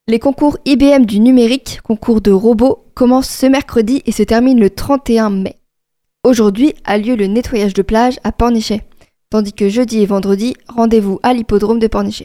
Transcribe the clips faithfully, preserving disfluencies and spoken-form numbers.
Les concours I B M du numérique, concours de robots, commencent ce mercredi et se terminent le trente et un mai. Aujourd'hui a lieu le nettoyage de plage à Pornichet, tandis que jeudi et vendredi, rendez-vous à l'hippodrome de Pornichet.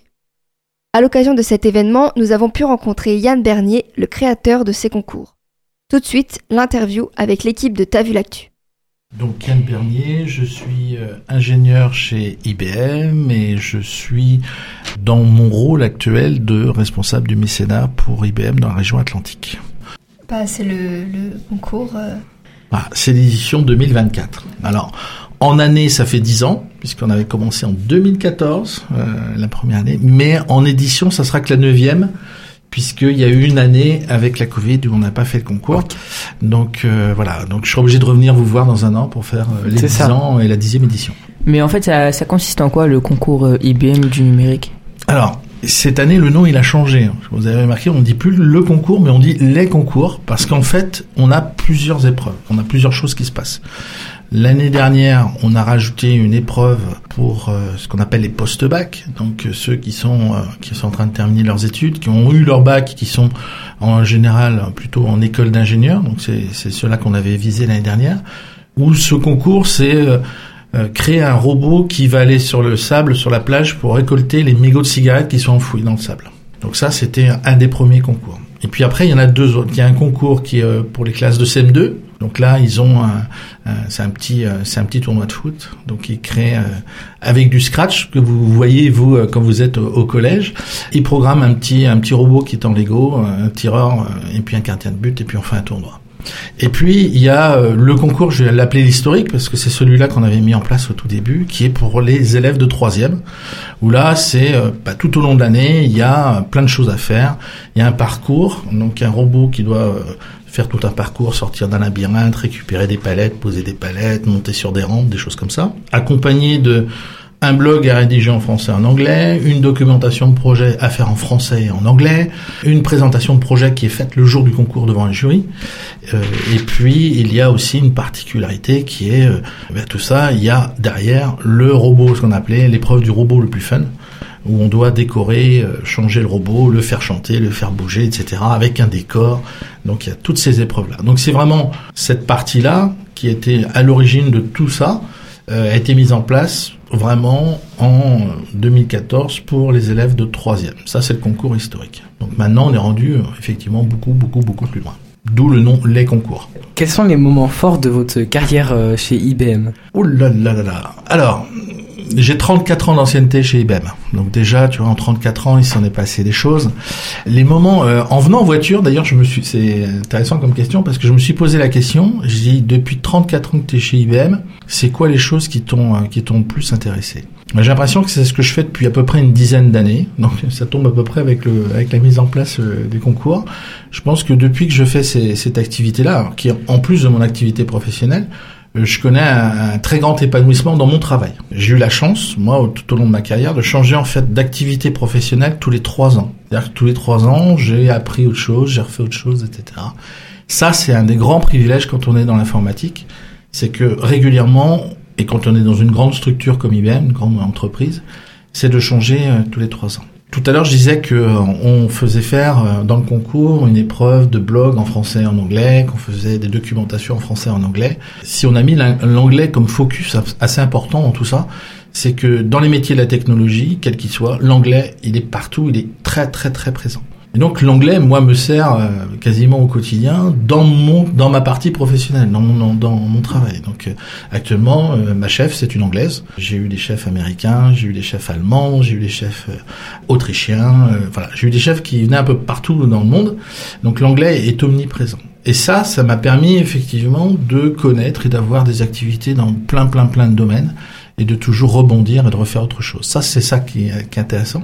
À l'occasion de cet événement, nous avons pu rencontrer Yann Bernier, le créateur de ces concours. Tout de suite, l'interview avec l'équipe de T'as vu l'actu. Donc Yann Bernier, je suis euh, ingénieur chez I B M et je suis dans mon rôle actuel de responsable du mécénat pour I B M dans la région Atlantique. Bah, c'est le, le concours... Euh... Ah, c'est l'édition deux mille vingt-quatre. Alors, en année, ça fait dix ans, puisqu'on avait commencé en deux mille quatorze, euh, la première année, mais en édition, ça sera que la neuvième, puisqu'il y a eu une année avec la Covid où on n'a pas fait le concours. Okay. Donc euh, voilà, donc je serai obligé de revenir vous voir dans un an pour faire euh, les dix ans et la dixième édition. Mais en fait, ça, ça consiste en quoi le concours euh, I B M du numérique ? Alors, cette année, le nom, il a changé. Vous avez remarqué, on ne dit plus le concours, mais on dit les concours, parce qu'en fait, on a plusieurs épreuves, on a plusieurs choses qui se passent. L'année dernière, on a rajouté une épreuve pour euh, ce qu'on appelle les post-bac, donc euh, ceux qui sont euh, qui sont en train de terminer leurs études, qui ont eu leur bac, qui sont en général plutôt en école d'ingénieur, donc c'est c'est ceux-là qu'on avait visé l'année dernière. Où ce concours, c'est euh, euh, créer un robot qui va aller sur le sable, sur la plage, pour récolter les mégots de cigarettes qui sont enfouis dans le sable. Donc ça, c'était un des premiers concours. Et puis après, il y en a deux autres. Il y a un concours qui est euh, pour les classes de C M deux. Donc là, ils ont un, un, c'est un petit, euh, c'est un petit tournoi de foot. Donc ils créent euh, avec du scratch que vous voyez vous euh, quand vous êtes au, au collège. Ils programment un petit, un petit robot qui est en Lego, un tireur euh, et puis un gardien de but et puis on fait un tournoi. Et puis il y a euh, le concours, je vais l'appeler l'historique parce que c'est celui-là qu'on avait mis en place au tout début, qui est pour les élèves de troisième. Où là, c'est euh, bah, tout au long de l'année, il y a euh, plein de choses à faire. Il y a un parcours, donc un robot qui doit euh, faire tout un parcours, sortir d'un labyrinthe, récupérer des palettes, poser des palettes, monter sur des rampes, des choses comme ça. Accompagné de un blog à rédiger en français et en anglais, une documentation de projet à faire en français et en anglais, une présentation de projet qui est faite le jour du concours devant un jury. Euh, et puis, il y a aussi une particularité qui est, euh, ben, tout ça, il y a derrière le robot, ce qu'on appelait l'épreuve du robot le plus fun, où on doit décorer, euh, changer le robot, le faire chanter, le faire bouger, et cetera, avec un décor. Donc, il y a toutes ces épreuves-là. Donc, c'est vraiment cette partie-là qui était à l'origine de tout ça, euh, a été mise en place vraiment en deux mille quatorze pour les élèves de troisième. Ça, c'est le concours historique. Donc maintenant, on est rendu effectivement beaucoup, beaucoup, beaucoup plus loin. D'où le nom Les Concours. Quels sont les moments forts de votre carrière chez I B M ? Oh là là là là. Alors, j'ai trente-quatre ans d'ancienneté chez I B M. Donc déjà, tu vois, en trente-quatre ans, il s'en est passé des choses. Les moments, euh, en venant en voiture, d'ailleurs, je me suis, c'est intéressant comme question parce que je me suis posé la question. Je dis, depuis trente-quatre ans que tu es chez I B M, c'est quoi les choses qui t'ont, qui t'ont le plus intéressé ? J'ai l'impression que c'est ce que je fais depuis à peu près une dizaine d'années. Donc ça tombe à peu près avec le, avec la mise en place euh, des concours. Je pense que depuis que je fais ces, cette activité-là, qui est en plus de mon activité professionnelle, je connais un, un très grand épanouissement dans mon travail. J'ai eu la chance, moi, tout au long de ma carrière, de changer en fait d'activité professionnelle tous les trois ans. C'est-à-dire que tous les trois ans, j'ai appris autre chose, j'ai refait autre chose, et cetera. Ça, c'est un des grands privilèges quand on est dans l'informatique, c'est que régulièrement, et quand on est dans une grande structure comme I B M, une grande entreprise, c'est de changer euh, tous les trois ans. Tout à l'heure, je disais que euh, on faisait faire euh, dans le concours une épreuve de blog en français et en anglais, qu'on faisait des documentations en français et en anglais. Si on a mis l'anglais comme focus assez important dans tout ça, c'est que dans les métiers de la technologie, quel qu'il soit, l'anglais, il est partout, il est très très très présent. Et donc l'anglais, moi, me sert euh, quasiment au quotidien dans mon, dans ma partie professionnelle, dans mon, dans mon travail. Donc euh, actuellement, euh, ma chef, c'est une anglaise. J'ai eu des chefs américains, j'ai eu des chefs allemands, j'ai eu des chefs euh, autrichiens. Euh, voilà, j'ai eu des chefs qui venaient un peu partout dans le monde. Donc l'anglais est omniprésent. Et ça, ça m'a permis effectivement de connaître et d'avoir des activités dans plein, plein, plein de domaines. Et de toujours rebondir et de refaire autre chose. Ça, c'est ça qui est, qui est intéressant.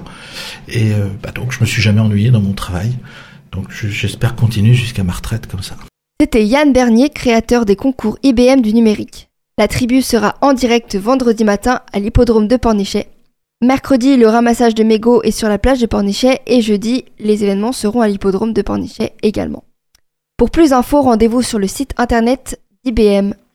Et euh, bah donc, je me suis jamais ennuyé dans mon travail. Donc, je, j'espère continuer jusqu'à ma retraite comme ça. C'était Yann Bernier, créateur des concours I B M du numérique. La tribu sera en direct vendredi matin à l'hippodrome de Pornichet. Mercredi, le ramassage de mégots est sur la plage de Pornichet. Et jeudi, les événements seront à l'hippodrome de Pornichet également. Pour plus d'infos, rendez-vous sur le site internet d'I B M.